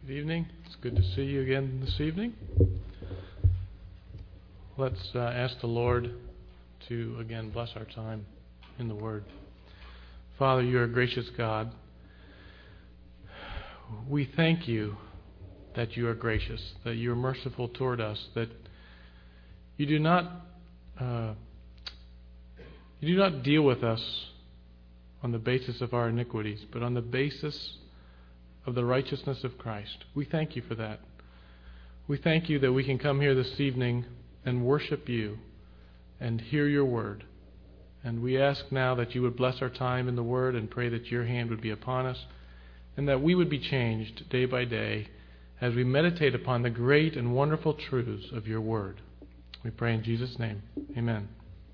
Good evening. It's good to see you again this evening. Let's ask the Lord to again bless our time in the Word. Father, you are a gracious God. We thank you that you are gracious, that you are merciful toward us, that you do not deal with us on the basis of our iniquities, but on the basis of the righteousness of Christ. We thank you for that. We thank you that we can come here this evening and worship you and hear your word. And we ask now that you would bless our time in the word and pray that your hand would be upon us and that we would be changed day by day as we meditate upon the great and wonderful truths of your word. We pray in Jesus' name. Amen.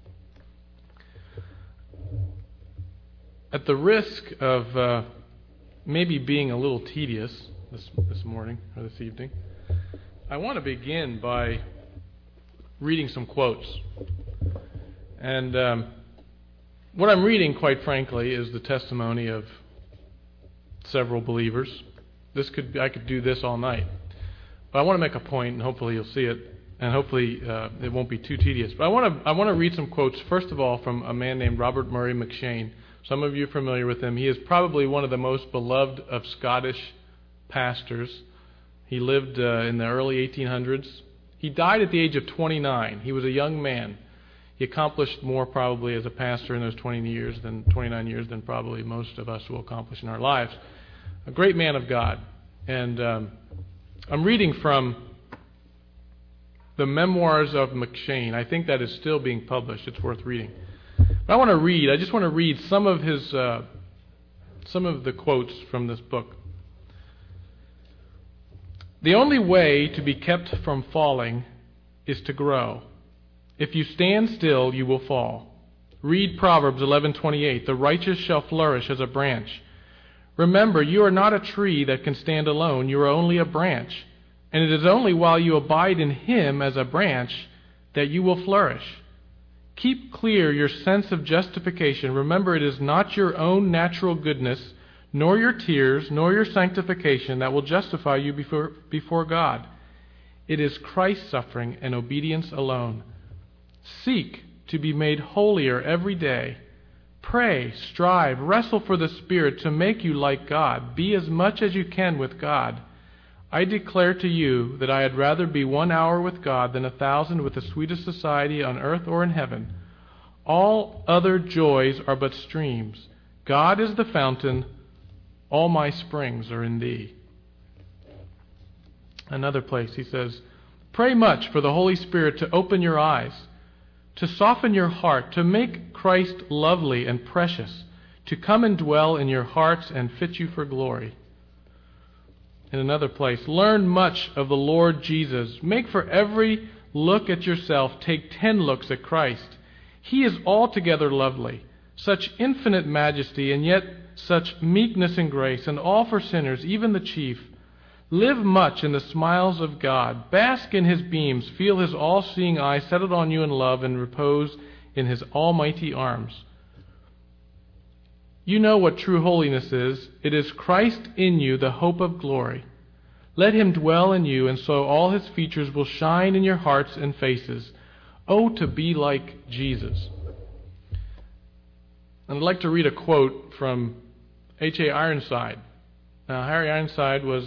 At the risk of maybe being a little tedious this morning or this evening, I want to begin by reading some quotes. And what I'm reading, quite frankly, is the testimony of several believers. I could do this all night. But I want to make a point, and hopefully you'll see it, and hopefully it won't be too tedious. But I want to read some quotes, first of all, from a man named Robert Murray M'Cheyne. Some of you are familiar with him. He is probably one of the most beloved of Scottish pastors. He lived in the early 1800s. He died at the age of 29. He was a young man. He accomplished more probably as a pastor in those 29 years than probably most of us will accomplish in our lives. A great man of God. And I'm reading from the Memoirs of M'Cheyne. I think that is still being published. It's worth reading. But I just want to read some of the quotes from this book. The only way to be kept from falling is to grow. If you stand still, you will fall. Read Proverbs 11:28. The righteous shall flourish as a branch. Remember, you are not a tree that can stand alone. You are only a branch. And it is only while you abide in Him as a branch that you will flourish. Keep clear your sense of justification. Remember, it is not your own natural goodness, nor your tears, nor your sanctification that will justify you before God. It is Christ's suffering and obedience alone. Seek to be made holier every day. Pray, strive, wrestle for the Spirit to make you like God. Be as much as you can with God. I declare to you that I had rather be 1 hour with God than 1,000 with the sweetest society on earth or in heaven. All other joys are but streams. God is the fountain. All my springs are in thee. Another place he says, pray much for the Holy Spirit to open your eyes, to soften your heart, to make Christ lovely and precious, to come and dwell in your hearts and fit you for glory. In another place, learn much of the Lord Jesus. Make for every look at yourself, take 10 looks at Christ. He is altogether lovely, such infinite majesty, and yet such meekness and grace, and all for sinners, even the chief. Live much in the smiles of God. Bask in His beams. Feel His all-seeing eye settled on you in love, and repose in His almighty arms. You know what true holiness is. It is Christ in you, the hope of glory. Let Him dwell in you, and so all His features will shine in your hearts and faces. Oh, to be like Jesus. And I'd like to read a quote from H.A. Ironside. Now, Harry Ironside was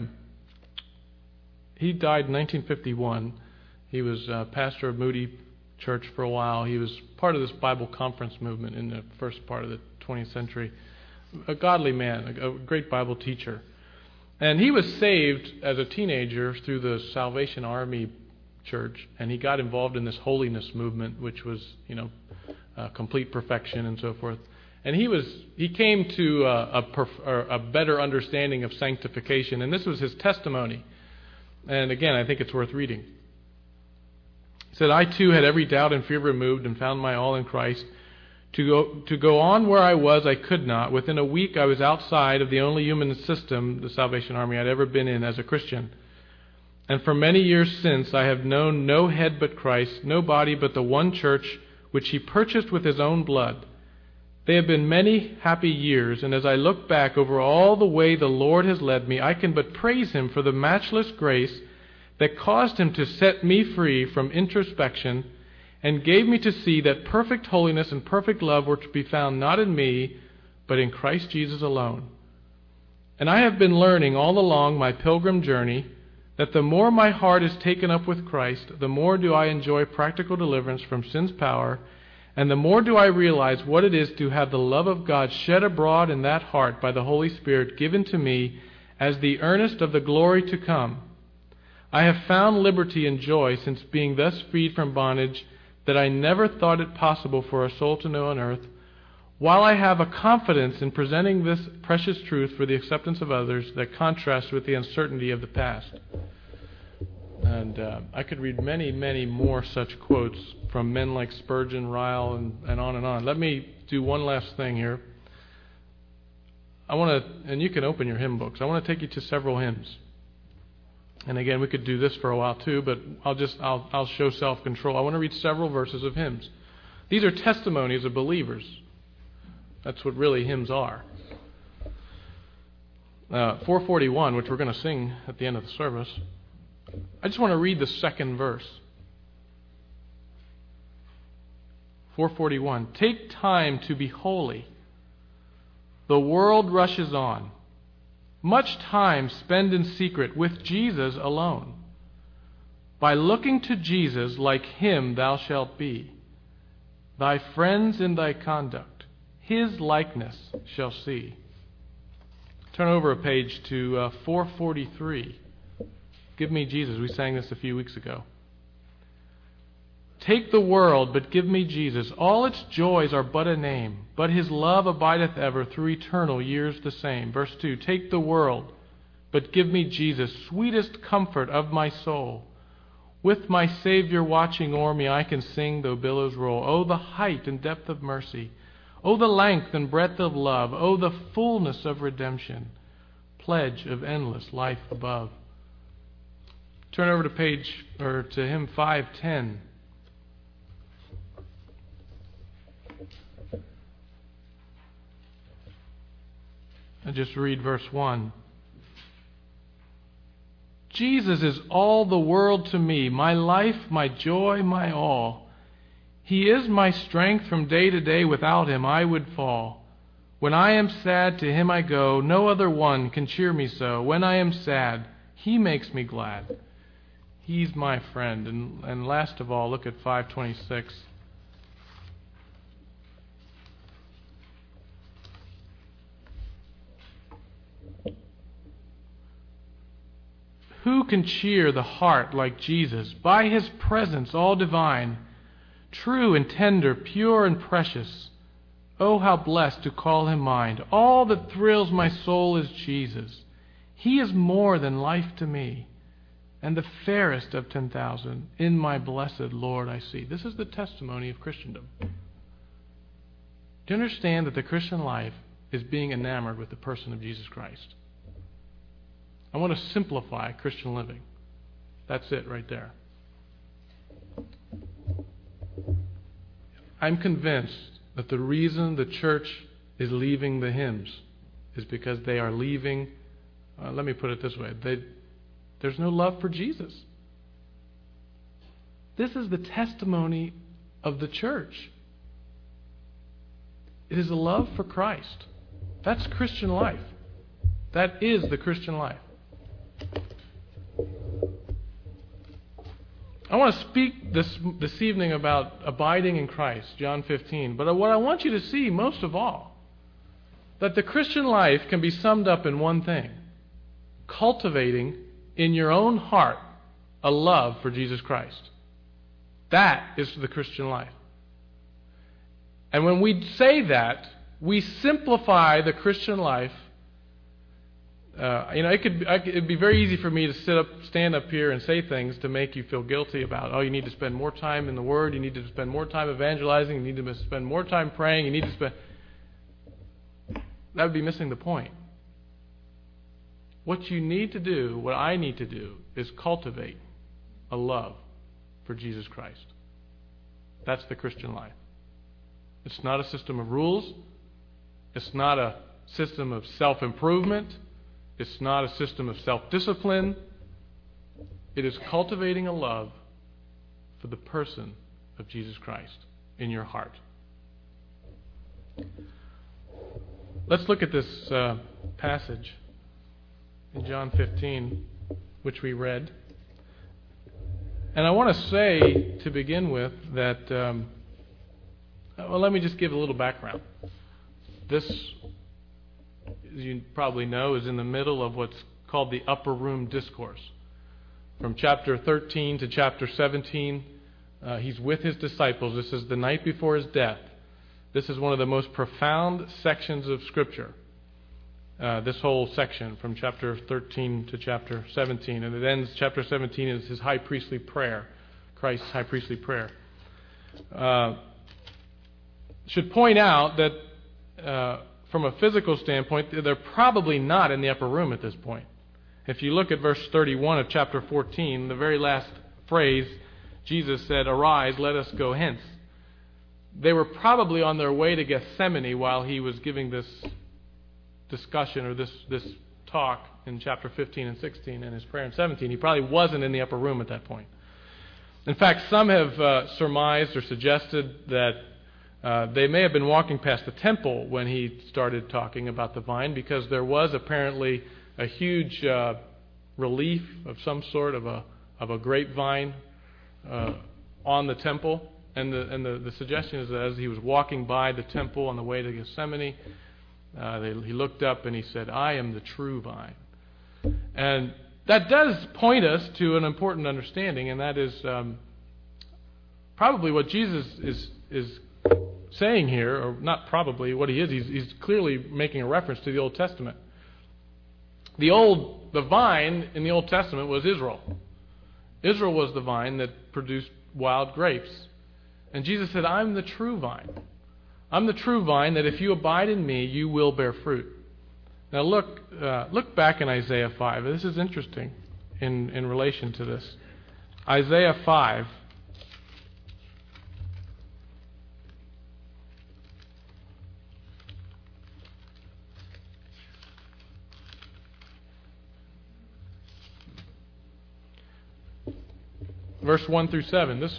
he died in 1951. He was pastor of Moody Church for a while. He was part of this Bible conference movement in the first part of the 20th century. A godly man, a great Bible teacher. And he was saved as a teenager through the Salvation Army Church, and he got involved in this holiness movement, which was, complete perfection and so forth. And he came to a better understanding of sanctification, and this was his testimony. And again, I think it's worth reading. He said, I too had every doubt and fear removed and found my all in Christ. To go on where I was, I could not. Within a week, I was outside of the only human system, the Salvation Army, I'd ever been in as a Christian. And for many years since, I have known no head but Christ, no body but the one church which He purchased with His own blood. They have been many happy years, and as I look back over all the way the Lord has led me, I can but praise Him for the matchless grace that caused Him to set me free from introspection and gave me to see that perfect holiness and perfect love were to be found not in me, but in Christ Jesus alone. And I have been learning all along my pilgrim journey that the more my heart is taken up with Christ, the more do I enjoy practical deliverance from sin's power, and the more do I realize what it is to have the love of God shed abroad in that heart by the Holy Spirit given to me as the earnest of the glory to come. I have found liberty and joy since being thus freed from bondage that I never thought it possible for a soul to know on earth, while I have a confidence in presenting this precious truth for the acceptance of others that contrasts with the uncertainty of the past. And I could read many, many more such quotes from men like Spurgeon, Ryle, and on and on. Let me do one last thing here. I want to, and you can open your hymn books. I want to take you to several hymns. And again, we could do this for a while too, but I'll show self-control. I want to read several verses of hymns. These are testimonies of believers. That's what really hymns are. 441, which we're going to sing at the end of the service. I just want to read the second verse. 441. Take time to be holy. The world rushes on. Much time spend in secret with Jesus alone. By looking to Jesus like Him thou shalt be. Thy friends in thy conduct His likeness shall see. Turn over a page to 443. Give me Jesus. We sang this a few weeks ago. Take the world, but give me Jesus. All its joys are but a name, but His love abideth ever through eternal years the same. Verse 2, take the world, but give me Jesus, sweetest comfort of my soul. With my Savior watching o'er me, I can sing though billows roll. Oh, the height and depth of mercy. Oh, the length and breadth of love. Oh, the fullness of redemption. Pledge of endless life above. Turn over to hymn 510. And just read verse 1. Jesus is all the world to me, my life, my joy, my all. He is my strength from day to day, without Him I would fall. When I am sad, to Him I go, no other one can cheer me so. When I am sad, He makes me glad. He's my friend. And last of all, look at 526. Who can cheer the heart like Jesus? By His presence all divine, true and tender, pure and precious. Oh, how blessed to call Him mine. All that thrills my soul is Jesus. He is more than life to me, and the fairest of 10,000 in my blessed Lord I see. This is the testimony of Christendom. Do you understand that the Christian life is being enamored with the person of Jesus Christ? I want to simplify Christian living. That's it right there. I'm convinced that the reason the church is leaving the hymns is because they are leaving, let me put it this way, there's no love for Jesus. This is the testimony of the church. It is a love for Christ. That's Christian life. That is the Christian life. I want to speak this evening about abiding in Christ, John 15. But what I want you to see most of all, that the Christian life can be summed up in one thing: cultivating in your own heart a love for Jesus Christ. That is the Christian life. And when we say that, we simplify the Christian life. It'd be very easy for me to stand up here and say things to make you feel guilty about, oh, you need to spend more time in the Word, you need to spend more time evangelizing, you need to spend more time praying, you need to spend... That would be missing the point. What you need to do, what I need to do, is cultivate a love for Jesus Christ. That's the Christian life. It's not a system of rules. It's not a system of self-improvement. It's not a system of self-discipline. It is cultivating a love for the person of Jesus Christ in your heart. Let's look at this passage in John 15, which we read. And I want to say, to begin with, that, let me just give a little background. This, as you probably know, is in the middle of what's called the Upper Room Discourse. From chapter 13 to chapter 17, he's with his disciples. This is the night before his death. This is one of the most profound sections of Scripture. This whole section from chapter 13 to chapter 17. And it ends, chapter 17 is his high priestly prayer, Christ's high priestly prayer. Should point out that from a physical standpoint, they're probably not in the upper room at this point. If you look at verse 31 of chapter 14, the very last phrase, Jesus said, "Arise, let us go hence." They were probably on their way to Gethsemane while he was giving this discussion or this talk in chapter 15 and 16 and his prayer in 17. He probably wasn't in the upper room at that point. In fact, some have surmised or suggested that they may have been walking past the temple when he started talking about the vine, because there was apparently a huge relief of some sort of a grapevine on the temple. And the suggestion is that as he was walking by the temple on the way to Gethsemane, he looked up and he said, "I am the true vine." And that does point us to an important understanding, and that is probably what Jesus is saying here, or not probably, what he is. He's clearly making a reference to the Old Testament. The vine in the Old Testament was Israel. Israel was the vine that produced wild grapes. And Jesus said, "I'm the true vine. I'm the true vine that if you abide in me, you will bear fruit." Now look back in Isaiah 5. This is interesting in relation to this. Isaiah 5. Verse 1 through 7. This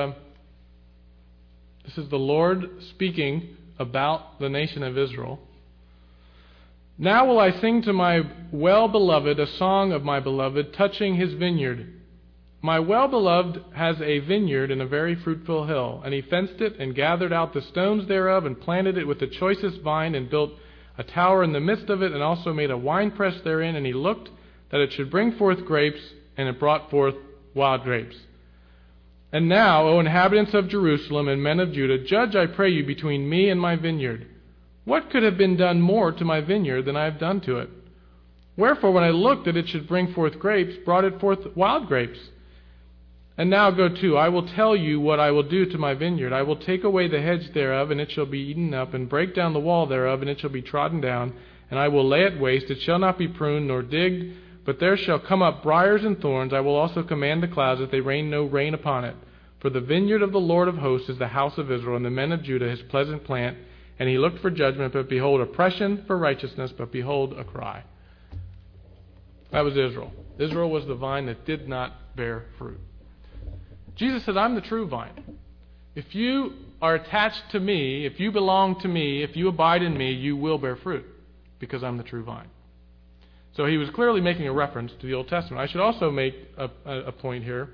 is the Lord speaking about the nation of Israel. "Now will I sing to my well-beloved a song of my beloved touching his vineyard. My well-beloved has a vineyard in a very fruitful hill, and he fenced it and gathered out the stones thereof and planted it with the choicest vine and built a tower in the midst of it and also made a winepress therein, and he looked that it should bring forth grapes, and it brought forth wild grapes. And now, O inhabitants of Jerusalem and men of Judah, judge, I pray you, between me and my vineyard. What could have been done more to my vineyard than I have done to it? Wherefore, when I looked that it should bring forth grapes, brought it forth wild grapes. And now go to, I will tell you what I will do to my vineyard. I will take away the hedge thereof, and it shall be eaten up, and break down the wall thereof, and it shall be trodden down, and I will lay it waste. It shall not be pruned nor digged, but there shall come up briars and thorns. I will also command the clouds that they rain no rain upon it. For the vineyard of the Lord of hosts is the house of Israel, and the men of Judah his pleasant plant. And he looked for judgment, but behold, oppression, for righteousness, but behold, a cry." That was Israel. Israel was the vine that did not bear fruit. Jesus said, "I'm the true vine. If you are attached to me, if you belong to me, if you abide in me, you will bear fruit, because I'm the true vine." So he was clearly making a reference to the Old Testament. I should also make a point here.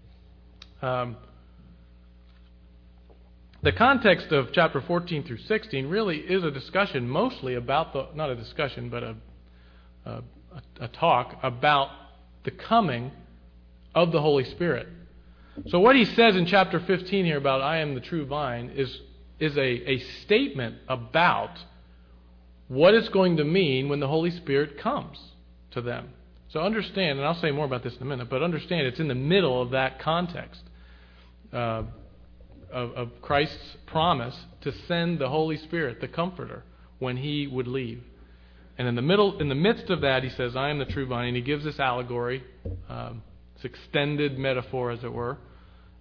The context of chapter 14 through 16 really is a discussion mostly about not a discussion, but a talk about the coming of the Holy Spirit. So what he says in chapter 15 here about "I am the true vine" is a statement about what it's going to mean when the Holy Spirit comes to them. So understand, and I'll say more about this in a minute, but understand it's in the middle of that context of Christ's promise to send the Holy Spirit, the Comforter, when he would leave. And in the midst of that, he says, "I am the true vine," and he gives this allegory, this extended metaphor, as it were,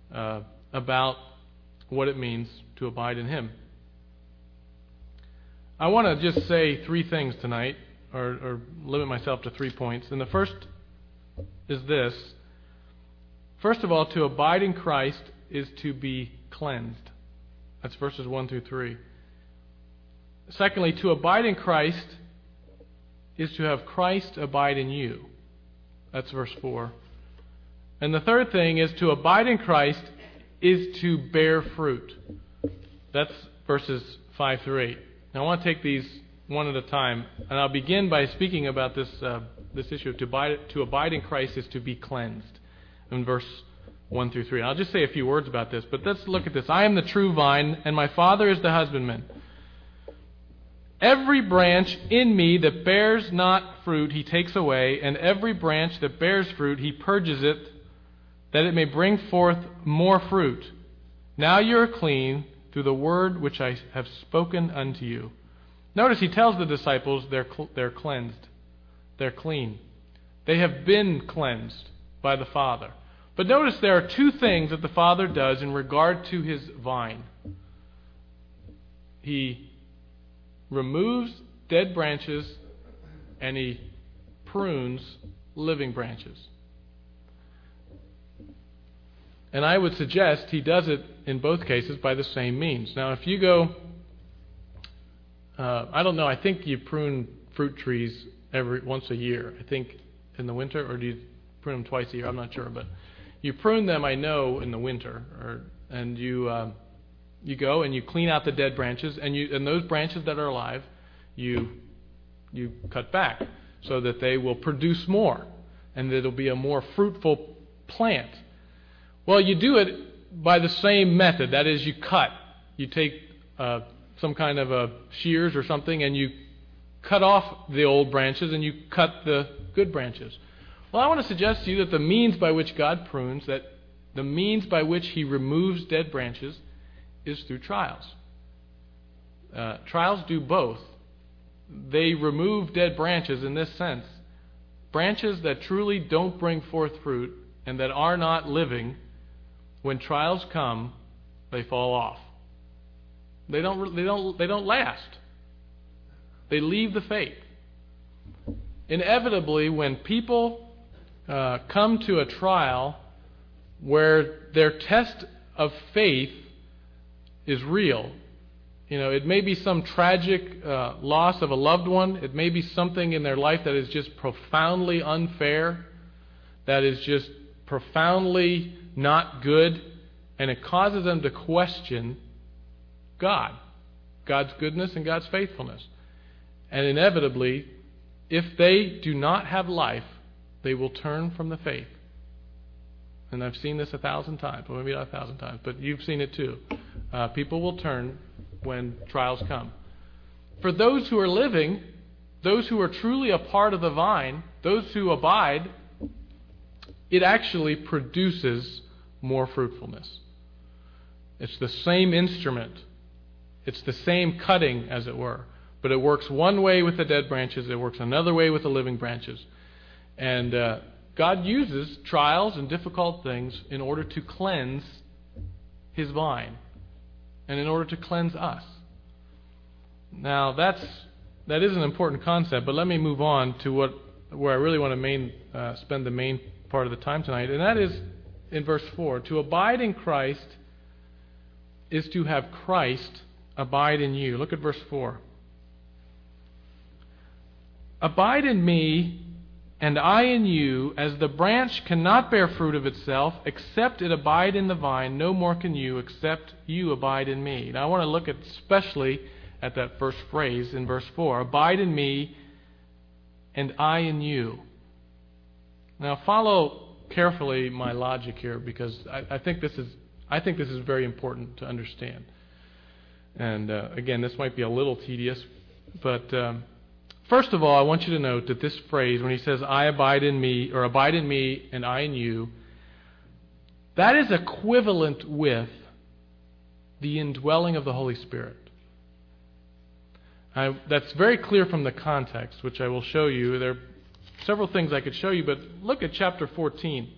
about what it means to abide in him. I want to just say three things tonight, or limit myself to 3 points. And the first is this. First of all, to abide in Christ is to be cleansed. That's verses 1 through 3. Secondly, to abide in Christ is to have Christ abide in you. That's verse 4. And the third thing is to abide in Christ is to bear fruit. That's verses 5 through 8. Now I want to take these one at a time, and I'll begin by speaking about this issue of to abide in Christ is to be cleansed in verse 1 through 3. I'll just say a few words about this, but let's look at this. I am the true vine, and my Father is the husbandman. Every branch in me that bears not fruit he takes away, and every branch that bears fruit he purges it, that it may bring forth more fruit. Now you are clean through the word which I have spoken unto you. Notice he tells the disciples they're cleansed. They're clean. They have been cleansed by the Father. But notice there are two things that the Father does in regard to his vine. He removes dead branches and he prunes living branches. And I would suggest he does it in both cases by the same means. Now, if you go, I don't know, I think you prune fruit trees once a year. I think in the winter, or do you prune them twice a year? I'm not sure, but you prune them, I know, in the winter, and you go and you clean out the dead branches, and those branches that are alive, you cut back so that they will produce more, and that it'll be a more fruitful plant. Well, you do it by the same method. That is, you cut. You take some kind of a shears or something, and you cut off the old branches, and you cut the good branches. Well, I want to suggest to you that the means by which God prunes, that the means by which he removes dead branches, is through trials. Trials do both. They remove dead branches in this sense. Branches that truly don't bring forth fruit and that are not living, when trials come, they fall off. They don't last. They leave the faith. Inevitably, when people come to a trial where their test of faith is real, it may be some tragic loss of a loved one. It may be something in their life that is just profoundly unfair, that is just profoundly not good, and it causes them to question God's goodness and God's faithfulness. And inevitably, if they do not have life, they will turn from the faith. And I've seen this 1,000 times. Well, maybe not 1,000 times, but you've seen it too. People will turn when trials come. For those who are living, those who are truly a part of the vine, those who abide, it actually produces more fruitfulness. It's the same instrument. It's the same cutting, as it were. But it works one way with the dead branches. It works another way with the living branches. And God uses trials and difficult things in order to cleanse his vine and in order to cleanse us. Now, that is an important concept, but let me move on to where I really want to spend the main part of the time tonight, and that is in verse 4. To abide in Christ is to have Christ abide in you. Look at verse 4. Abide in me, and I in you, as the branch cannot bear fruit of itself, except it abide in the vine, no more can you, except you abide in me. Now I want to look especially at that first phrase in verse 4. Abide in me, and I in you. Now follow carefully my logic here, because I think this is very important to understand. And again, this might be a little tedious, but first of all, I want you to note that this phrase, when he says, I abide in me, or abide in me and I in you, that is equivalent with the indwelling of the Holy Spirit. That's very clear from the context, which I will show you. There are several things I could show you, but look at chapter 14.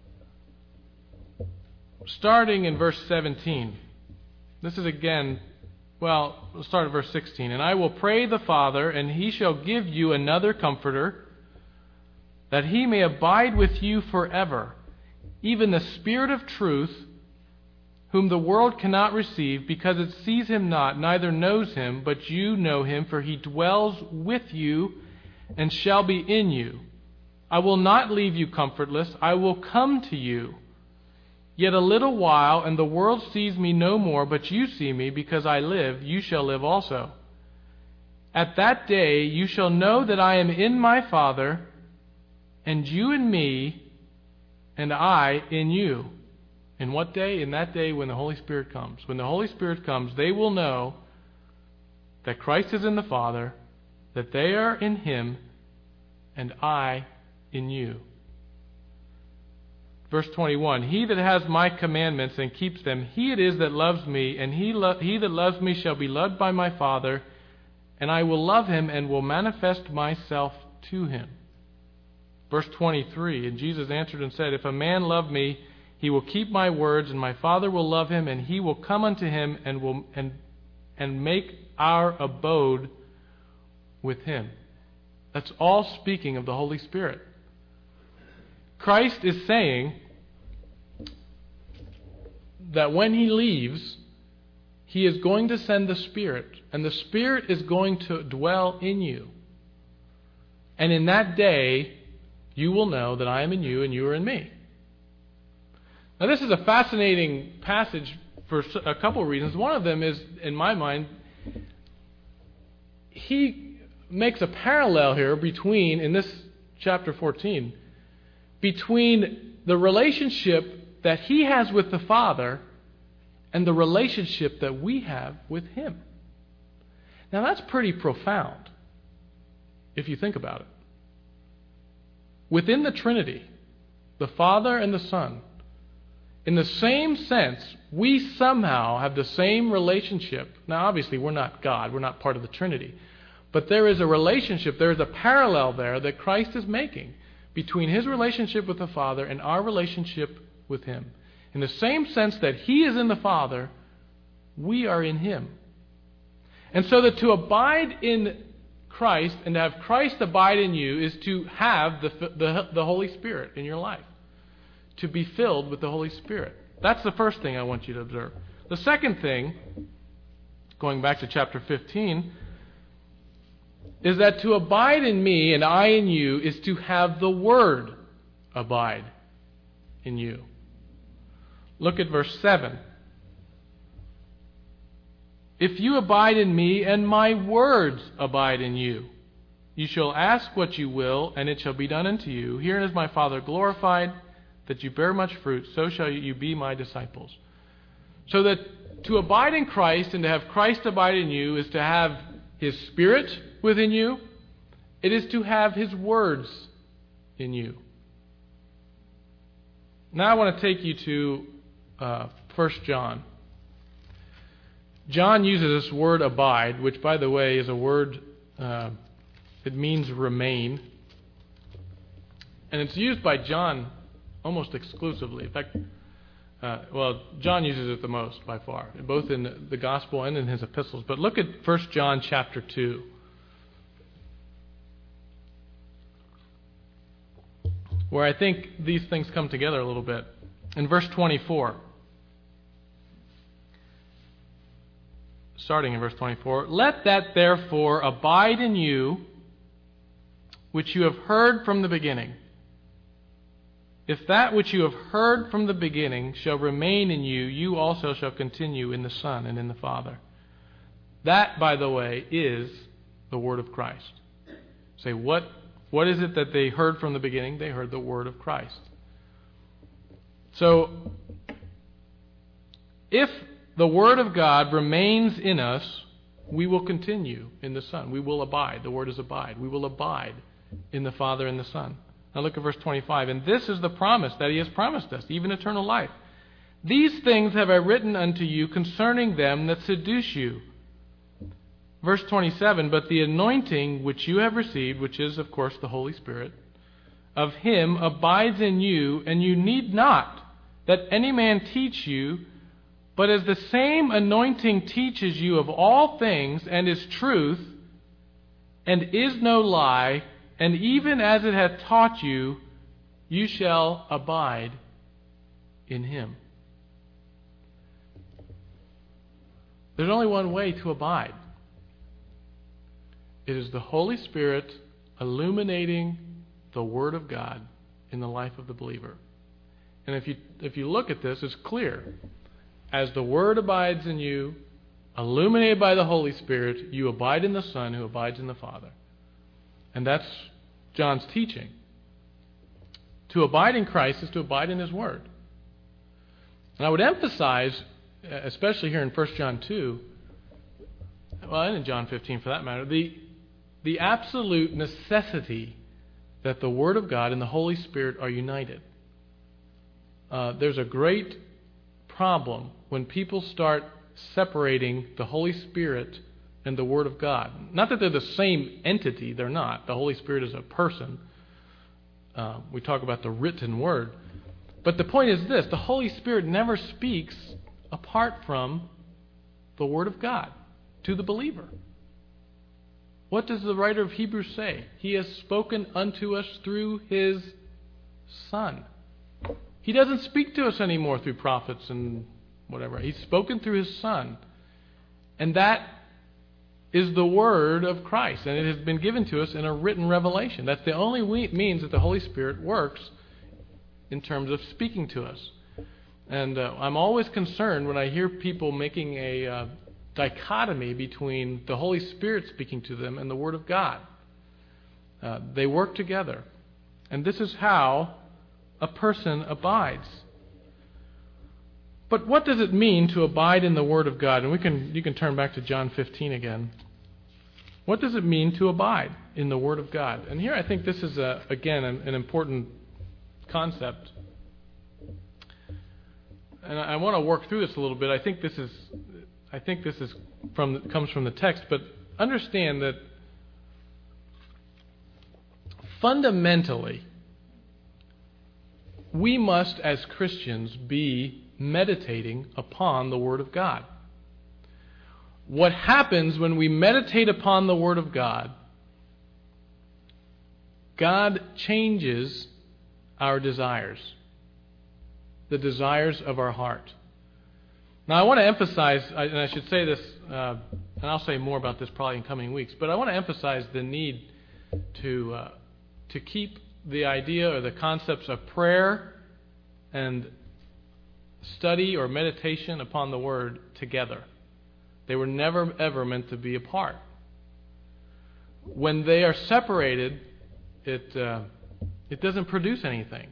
Starting in verse 17. This is again Well, we'll start at verse 16. And I will pray the Father, and he shall give you another Comforter, that he may abide with you forever, even the Spirit of truth, whom the world cannot receive, because it sees him not, neither knows him, but you know him, for he dwells with you and shall be in you. I will not leave you comfortless, I will come to you. Yet a little while, and the world sees me no more, but you see me, because I live, you shall live also. At that day you shall know that I am in my Father, and you in me, and I in you. In what day? In that day when the Holy Spirit comes. When the Holy Spirit comes, they will know that Christ is in the Father, that they are in Him, and I in you. Verse 21, He that has my commandments and keeps them, he it is that loves me, and he that loves me shall be loved by my Father, and I will love him and will manifest myself to him. Verse 23, and Jesus answered and said, If a man love me, he will keep my words, and my Father will love him, and he will come unto him and make our abode with him. That's all speaking of the Holy Spirit. Christ is saying that when He leaves, He is going to send the Spirit, and the Spirit is going to dwell in you. And in that day, you will know that I am in you and you are in me. Now, this is a fascinating passage for a couple of reasons. One of them is, in my mind, he makes a parallel here between, in this chapter 14, between the relationship that He has with the Father and the relationship that we have with Him. Now, that's pretty profound, if you think about it. Within the Trinity, the Father and the Son, in the same sense, we somehow have the same relationship. Now, obviously, we're not God. We're not part of the Trinity. But there is a relationship, there is a parallel there that Christ is making between His relationship with the Father and our relationship with Him. In the same sense that He is in the Father, we are in Him. And so that to abide in Christ and to have Christ abide in you is to have the Holy Spirit in your life. To be filled with the Holy Spirit. That's the first thing I want you to observe. The second thing, going back to chapter 15, is that to abide in me and I in you is to have the Word abide in you. Look at verse 7. If you abide in me and my words abide in you, you shall ask what you will, and it shall be done unto you. Herein is my Father glorified, that you bear much fruit, so shall you be my disciples. So that to abide in Christ and to have Christ abide in you is to have His Spirit within you. It is to have His words in you. Now I want to take you to 1 John. John uses this word abide, which, by the way, is a word, it means remain. And it's used by John almost exclusively. In fact, John uses it the most by far, both in the Gospel and in his epistles. But look at 1 John chapter 2. Where I think these things come together a little bit. In verse 24. Starting in verse 24. Let that therefore abide in you, which you have heard from the beginning. If that which you have heard from the beginning shall remain in you, you also shall continue in the Son and in the Father. That, by the way, is the Word of Christ. Say, what is it that they heard from the beginning? They heard the Word of Christ. So, if the Word of God remains in us, we will continue in the Son. We will abide. The word is abide. We will abide in the Father and the Son. Now look at verse 25. And this is the promise that He has promised us, even eternal life. These things have I written unto you concerning them that seduce you. Verse 27, but the anointing which you have received, which is, of course, the Holy Spirit, of Him abides in you, and you need not that any man teach you, But as the same anointing teaches you of all things, and is truth, and is no lie, and even as it hath taught you, you shall abide in him. There's only one way to abide. It is the Holy Spirit illuminating the Word of God in the life of the believer. And if you look at this, it's clear. As the Word abides in you, illuminated by the Holy Spirit, you abide in the Son who abides in the Father. And that's John's teaching. To abide in Christ is to abide in His Word. And I would emphasize, especially here in 1 John 2, well, and in John 15 for that matter, the absolute necessity that the Word of God and the Holy Spirit are united. There's a great problem when people start separating the Holy Spirit and the Word of God. Not that they're the same entity, they're not. The Holy Spirit is a person. We talk about the written Word. But the point is this, the Holy Spirit never speaks apart from the Word of God to the believer. What does the writer of Hebrews say? He has spoken unto us through His Son. He doesn't speak to us anymore through prophets and whatever. He's spoken through His Son. And that is the Word of Christ. And it has been given to us in a written revelation. That's the only means that the Holy Spirit works in terms of speaking to us. And I'm always concerned when I hear people making a dichotomy between the Holy Spirit speaking to them and the Word of God. They work together. And this is how a person abides. But what does it mean to abide in the Word of God? And you can turn back to John 15 again. What does it mean to abide in the Word of God? And here I think this is, again, an important concept. And I want to work through this a little bit. I think this comes from the text, but understand that fundamentally, we must, as Christians, be meditating upon the Word of God. What happens when we meditate upon the Word of God, God changes our desires, the desires of our heart. Now, I want to emphasize, and I should say this, and I'll say more about this probably in coming weeks, but I want to emphasize the need to keep the idea or the concepts of prayer and study or meditation upon the Word together. They were never, ever meant to be apart. When they are separated, it doesn't produce anything.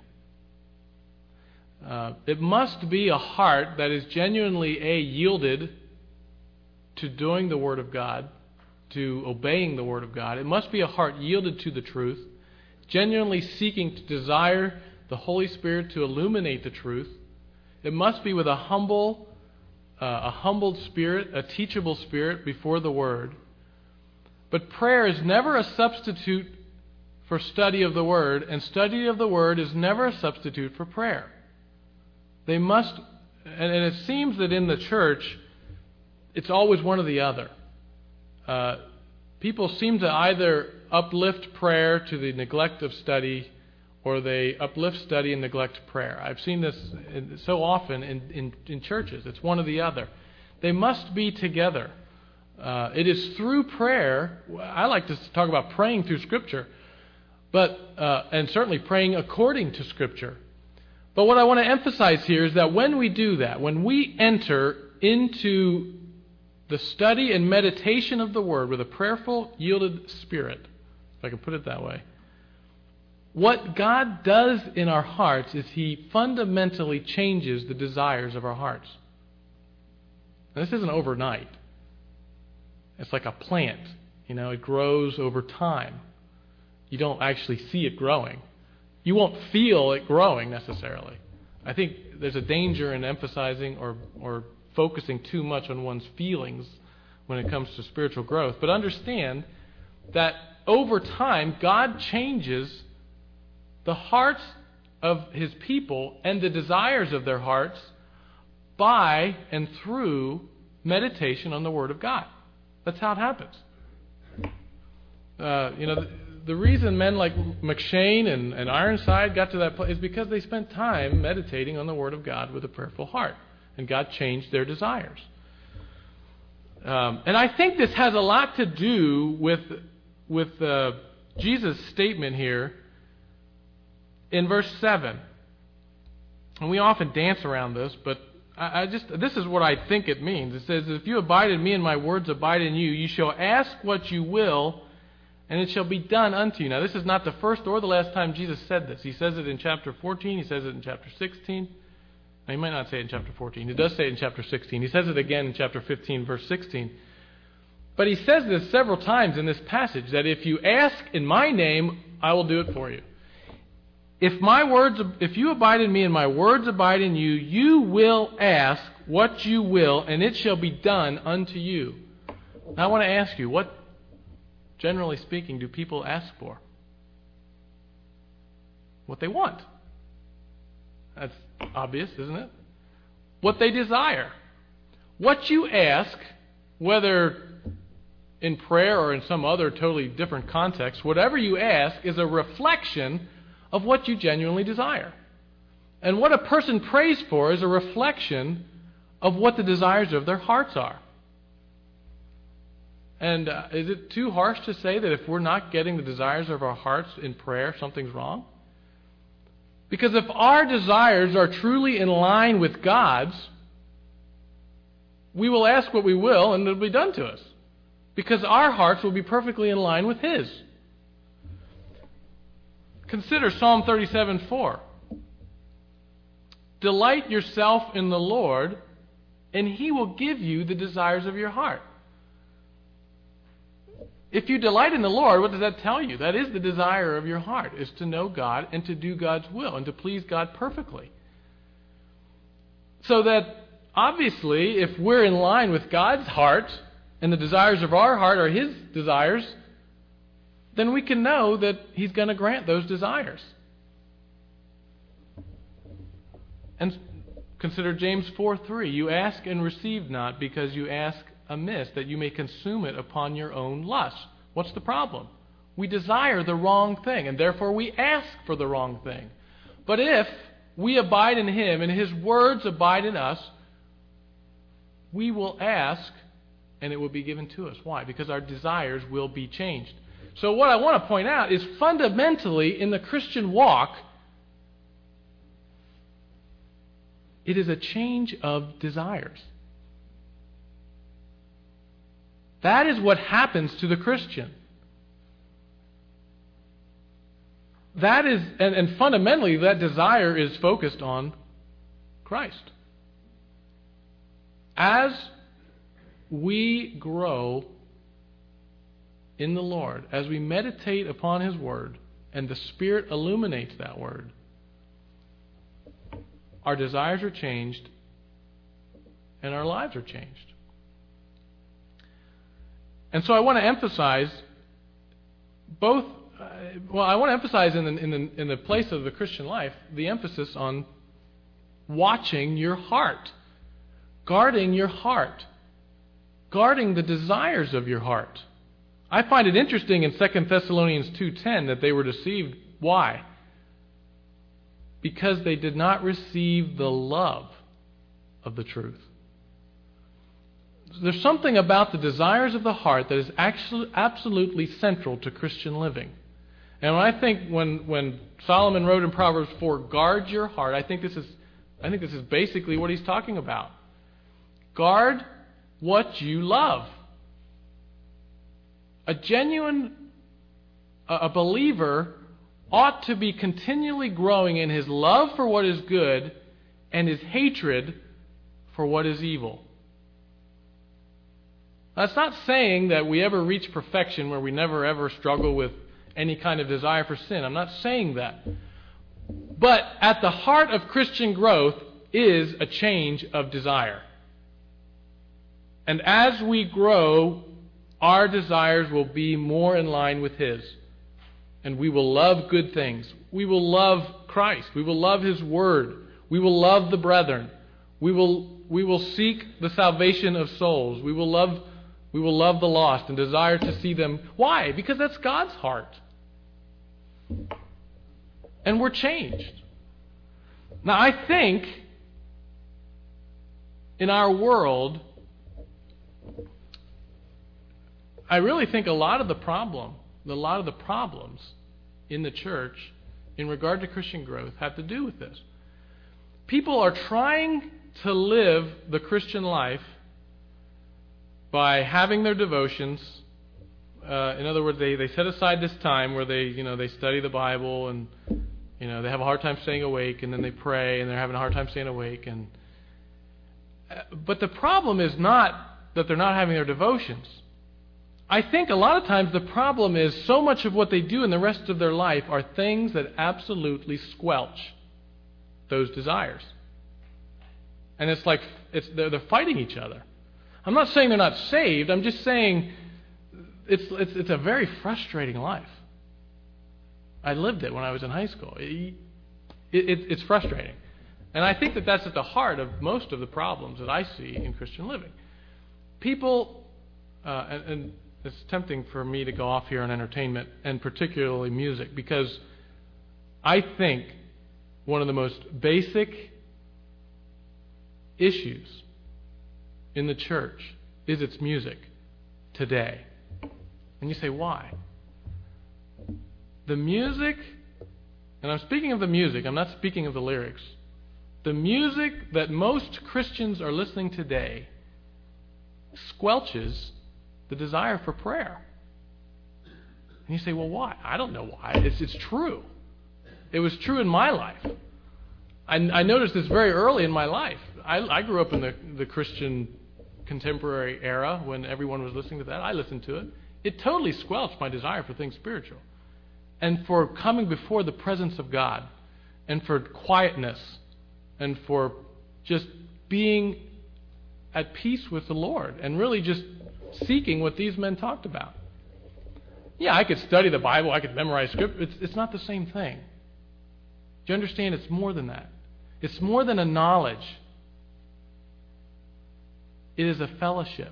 It must be a heart that is genuinely, yielded to doing the Word of God, to obeying the Word of God. It must be a heart yielded to the truth, genuinely seeking to desire the Holy Spirit to illuminate the truth. It must be with a humbled spirit, a teachable spirit before the Word. But prayer is never a substitute for study of the Word, and study of the Word is never a substitute for prayer. They must, and it seems that in the church, it's always one or the other. People seem to either uplift prayer to the neglect of study, or they uplift study and neglect prayer. I've seen this so often in churches. It's one or the other. They must be together. It is through prayer. I like to talk about praying through Scripture, and certainly praying according to Scripture. But what I want to emphasize here is that when we do that, when we enter into the study and meditation of the Word with a prayerful, yielded spirit, if I can put it that way, what God does in our hearts is He fundamentally changes the desires of our hearts. Now, this isn't overnight. It's like a plant. It grows over time. You don't actually see it growing. You won't feel it growing necessarily. I think there's a danger in emphasizing or focusing too much on one's feelings when it comes to spiritual growth. But understand that over time, God changes the hearts of His people and the desires of their hearts by and through meditation on the Word of God. That's how it happens. The reason men like McShane and Ironside got to that place is because they spent time meditating on the Word of God with a prayerful heart. And God changed their desires. And I think this has a lot to do with Jesus' statement here in verse 7. And we often dance around this, but this is what I think it means. It says, if you abide in me and my words abide in you, you shall ask what you will, and it shall be done unto you. Now, this is not the first or the last time Jesus said this. He says it in chapter 14. He says it in chapter 16. Now, he might not say it in chapter 14. He does say it in chapter 16. He says it again in chapter 15, verse 16. But he says this several times in this passage, that if you ask in my name, I will do it for you. If you abide in me and my words abide in you, you will ask what you will, and it shall be done unto you. Now, I want to ask you, what, generally speaking, do people ask for? What they want. That's obvious, isn't it? What they desire. What you ask, whether in prayer or in some other totally different context, whatever you ask is a reflection of what you genuinely desire. And what a person prays for is a reflection of what the desires of their hearts are. And is it too harsh to say that if we're not getting the desires of our hearts in prayer, something's wrong? Because if our desires are truly in line with God's, we will ask what we will and it'll be done to us. Because our hearts will be perfectly in line with His. Consider Psalm 37:4. Delight yourself in the Lord, and He will give you the desires of your heart. If you delight in the Lord, what does that tell you? That is the desire of your heart, is to know God and to do God's will and to please God perfectly. So that, obviously, if we're in line with God's heart and the desires of our heart are His desires, then we can know that He's going to grant those desires. And consider James 4:3. You ask and receive not because you ask amiss, that you may consume it upon your own lust. What's the problem? We desire the wrong thing, and therefore we ask for the wrong thing. But if we abide in Him and His words abide in us, we will ask and it will be given to us. Why? Because our desires will be changed. So what I want to point out is fundamentally in the Christian walk, it is a change of desires. That is what happens to the Christian. That is, and fundamentally, that desire is focused on Christ. As we grow in the Lord, as we meditate upon His Word, and the Spirit illuminates that Word, our desires are changed, and our lives are changed. And so I want to emphasize both. I want to emphasize in the place of the Christian life the emphasis on watching your heart, guarding your heart, guarding the desires of your heart. I find it interesting in 2 Thessalonians 2:10 that they were deceived. Why? Because they did not receive the love of the truth. There's something about the desires of the heart that is actually absolutely central to Christian living. And when Solomon wrote in Proverbs 4, guard your heart, I think this is basically what he's talking about. Guard what you love. A believer ought to be continually growing in his love for what is good and his hatred for what is evil. That's not saying that we ever reach perfection where we never ever struggle with any kind of desire for sin. I'm not saying that. But at the heart of Christian growth is a change of desire. And as we grow, our desires will be more in line with His. And we will love good things. We will love Christ. We will love His Word. We will love the brethren. We will seek the salvation of souls. We will love the lost and desire to see them. Why? Because that's God's heart. And we're changed. Now, I think in our world, I really think a lot of the problems in the church in regard to Christian growth have to do with this. People are trying to live the Christian life by having their devotions. In other words, they set aside this time where they study the Bible, and they have a hard time staying awake, and then they pray, and they're having a hard time staying awake. But the problem is not that they're not having their devotions. I think a lot of times the problem is so much of what they do in the rest of their life are things that absolutely squelch those desires. And it's like they're fighting each other. I'm not saying they're not saved. I'm just saying it's a very frustrating life. I lived it when I was in high school. It's frustrating. And I think that's at the heart of most of the problems that I see in Christian living. People, and it's tempting for me to go off here on entertainment, and particularly music, because I think one of the most basic issues in the church is its music today. And you say, why? The music, and I'm speaking of the music, I'm not speaking of the lyrics. The music that most Christians are listening today squelches the desire for prayer. And you say, well, why? I don't know why. It's true. It was true in my life. I noticed this very early in my life. I grew up in the Christian contemporary era when everyone was listening to that. I listened to it. It totally squelched my desire for things spiritual and for coming before the presence of God and for quietness and for just being at peace with the Lord and really just seeking what these men talked about. Yeah, I could study the Bible, I could memorize scripture. It's not the same thing. Do you understand? It's more than that. It's more than a knowledge. It is a fellowship.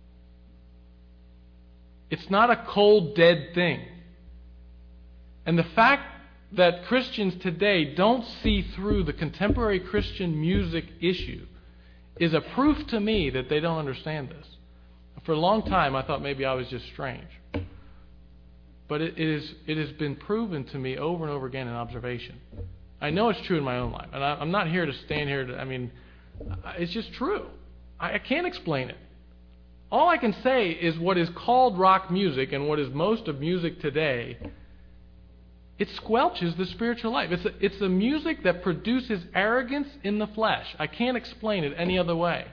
It's not a cold, dead thing. And the fact that Christians today don't see through the contemporary Christian music issue is a proof to me that they don't understand this. For a long time, I thought maybe I was just strange. But it has been proven to me over and over again in observation. I know it's true in my own life. And I'm not here to stand here it's just true. I can't explain it. All I can say is what is called rock music and what is most of music today, it squelches the spiritual life. It's a music that produces arrogance in the flesh. I can't explain it any other way.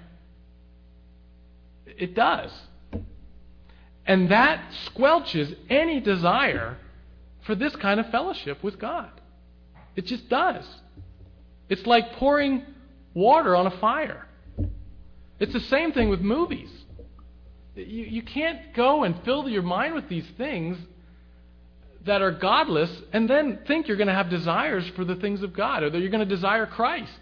It does. And that squelches any desire for this kind of fellowship with God. It just does. It's like pouring water on a fire. It's the same thing with movies. You can't go and fill your mind with these things that are godless and then think you're going to have desires for the things of God or that you're going to desire Christ.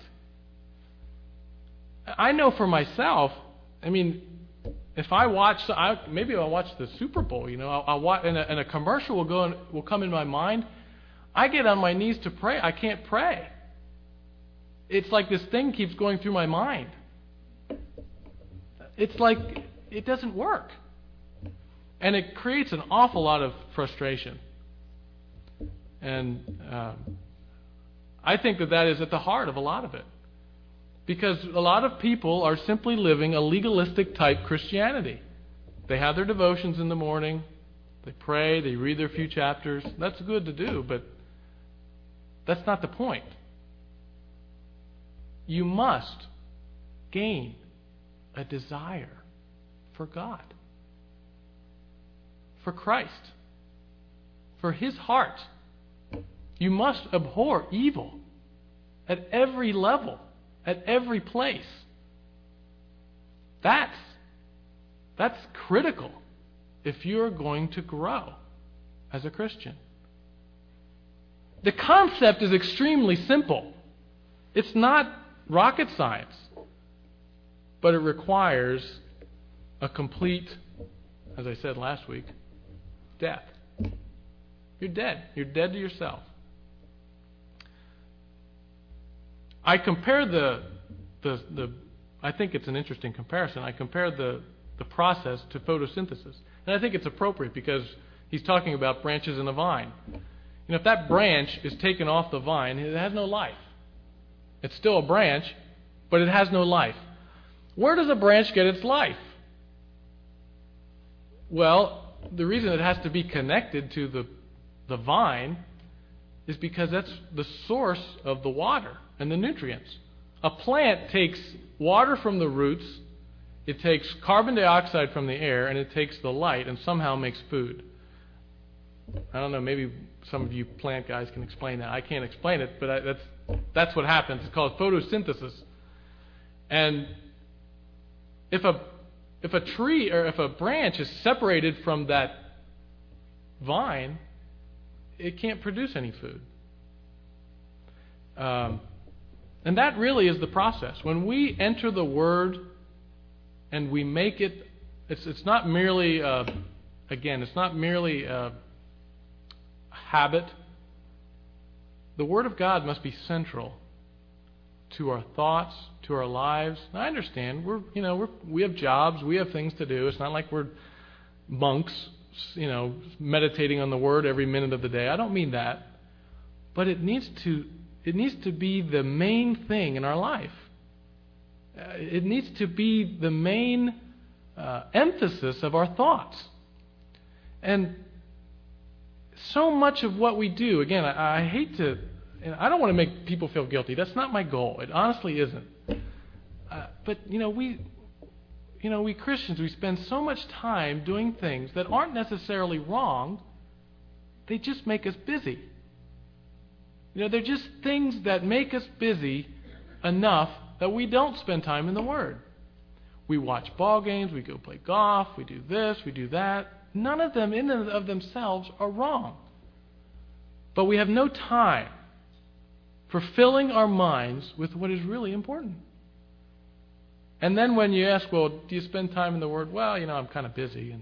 I know for myself, if I watch, maybe I'll watch the Super Bowl, I'll watch, and a commercial will come in my mind. I get on my knees to pray. I can't pray. It's like this thing keeps going through my mind. It's like it doesn't work. And it creates an awful lot of frustration. And I think that is at the heart of a lot of it. Because a lot of people are simply living a legalistic type Christianity. They have their devotions in the morning. They pray. They read their few chapters. That's good to do, but that's not the point. You must gain a desire for God, for Christ, for His heart. You must abhor evil at every level, at every place. That's critical if you're going to grow as a Christian. The concept is extremely simple. It's not rocket science. but it requires a complete, as I said last week, death. You're dead. You're dead to yourself. I compare I think it's an interesting comparison. I compare the process to photosynthesis. And I think it's appropriate because he's talking about branches in a vine. And if that branch is taken off the vine, it has no life. It's still a branch, but it has no life. Where does a branch get its life? Well, the reason it has to be connected to the vine is because that's the source of the water and the nutrients. A plant takes water from the roots, it takes carbon dioxide from the air, and it takes the light and somehow makes food. I don't know, maybe some of you plant guys can explain that. I can't explain it, but that's what happens. It's called photosynthesis. And if a tree or if a branch is separated from that vine, it can't produce any food. And that really is the process. When we enter the Word and we make it, it's not merely, it's not merely a habit. The Word of God must be central to our thoughts, to our lives. Now, I understand we have jobs, we have things to do. It's not like we're monks, meditating on the Word every minute of the day. I don't mean that, but it needs to be the main thing in our life. It needs to be the main emphasis of our thoughts. And so much of what we do, again, I hate to, and I don't want to make people feel guilty. That's not my goal. It honestly isn't. But we Christians, we spend so much time doing things that aren't necessarily wrong. They just make us busy. They're just things that make us busy enough that we don't spend time in the Word. We watch ball games, we go play golf, we do this, we do that. None of them in and of themselves are wrong. But we have no time for filling our minds with what is really important. And then when you ask, well, do you spend time in the Word? Well, I'm kind of busy.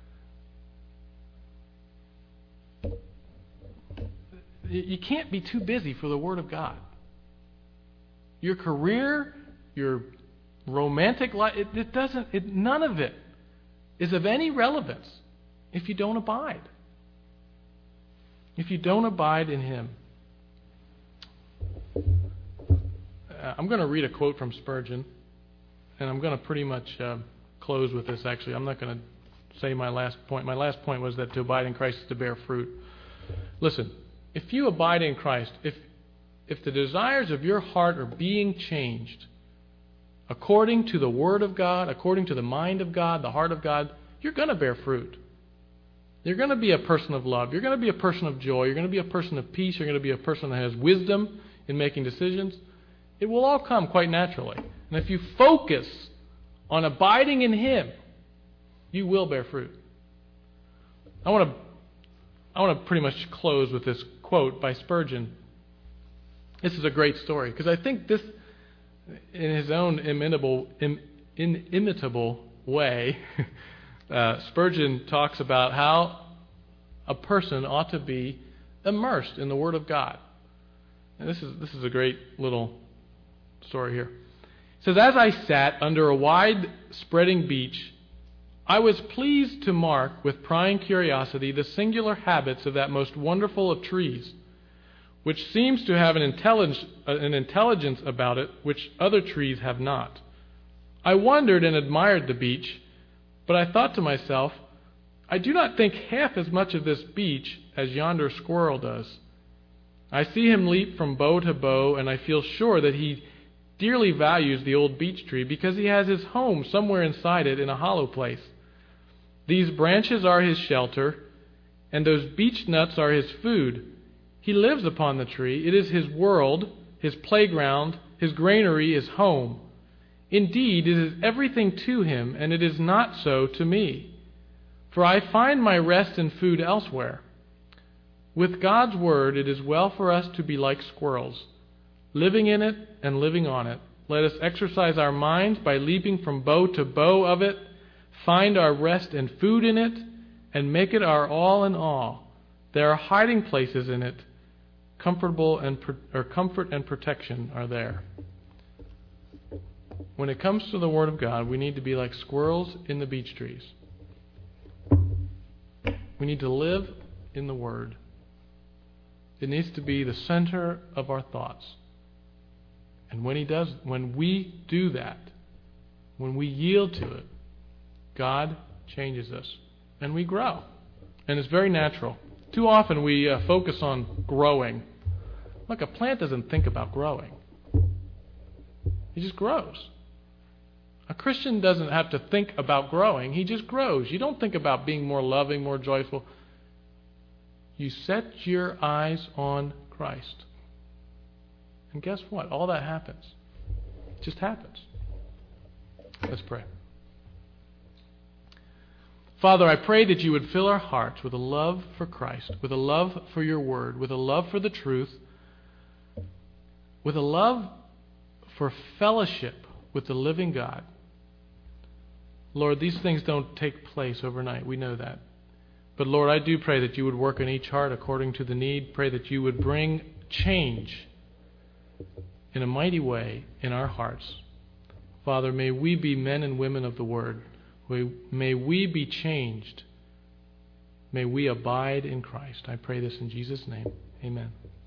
And you can't be too busy for the Word of God. Your career, your romantic life, none of it is of any relevance if you don't abide. If you don't abide in Him. I'm going to read a quote from Spurgeon, and I'm going to pretty much close with this, actually. I'm not going to say my last point. My last point was that to abide in Christ is to bear fruit. Listen, if you abide in Christ, if the desires of your heart are being changed according to the Word of God, according to the mind of God, the heart of God, you're going to bear fruit. You're going to be a person of love. You're going to be a person of joy. You're going to be a person of peace. You're going to be a person that has wisdom in making decisions. It will all come quite naturally. And if you focus on abiding in Him, you will bear fruit. I want to pretty much close with this quote by Spurgeon. This is a great story because I think this, in his own inimitable way, Spurgeon talks about how a person ought to be immersed in the Word of God. And this is a great little story here. It says, as I sat under a wide spreading beech, I was pleased to mark with prying curiosity the singular habits of that most wonderful of trees, which seems to have an intelligence about it which other trees have not. I wondered and admired the beech, but I thought to myself, I do not think half as much of this beech as yonder squirrel does. I see him leap from bough to bough, and I feel sure that he dearly values the old beech tree because he has his home somewhere inside it in a hollow place. These branches are his shelter, and those beech nuts are his food. He lives upon the tree. It is his world, his playground, his granary, his home. Indeed, it is everything to him, and it is not so to me. For I find my rest and food elsewhere. With God's Word, it is well for us to be like squirrels, living in it and living on it, Let us exercise our minds by leaping from bow to bow of it, find our rest and food in it, and make it our all in all. There are hiding places in it. Comfort and protection are there. When it comes to the Word of God, we need to be like squirrels in the beech trees. We need to live in the Word. It needs to be the center of our thoughts. And when we do that, when we yield to it, God changes us and we grow. And it's very natural. Too often we focus on growing. Look, a plant doesn't think about growing. He just grows. A Christian doesn't have to think about growing. He just grows. You don't think about being more loving, more joyful. You set your eyes on Christ. And guess what? All that happens. It just happens. Let's pray. Father, I pray that you would fill our hearts with a love for Christ, with a love for your word, with a love for the truth, with a love for fellowship with the living God. Lord, these things don't take place overnight. We know that. But Lord, I do pray that you would work in each heart according to the need. Pray that you would bring change in a mighty way in our hearts. Father, may we be men and women of the Word. May we be changed. May we abide in Christ. I pray this in Jesus' name. Amen.